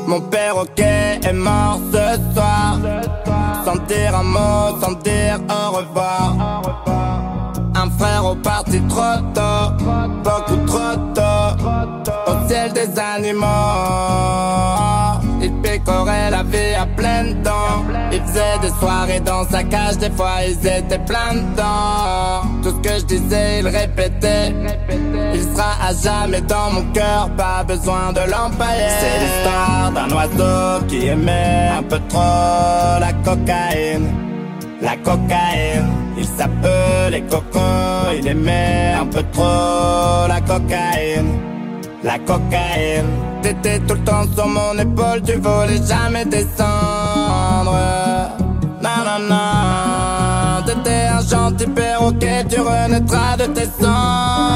Mon perroquet est mort ce soir, sans dire un mot, sans dire au revoir. Un frère au parti trop tôt, beaucoup trop tôt, au ciel des animaux. Il picorait la vie à pleines dents. Il faisait des soirées dans sa cage, des fois ils étaient plein dedans. Tout ce que je disais, il répétait. Il sera à jamais dans mon cœur, pas besoin de l'empailler. C'est l'histoire d'un oiseau qui aimait un peu trop la cocaïne. La cocaïne, il s'appelait Coco. Il aimait un peu trop la cocaïne. La cocaïne, t'étais tout le temps sur mon épaule, tu voulais jamais descendre. Non, non, non, t'étais un gentil perroquet, tu renaîtras de tes cendres.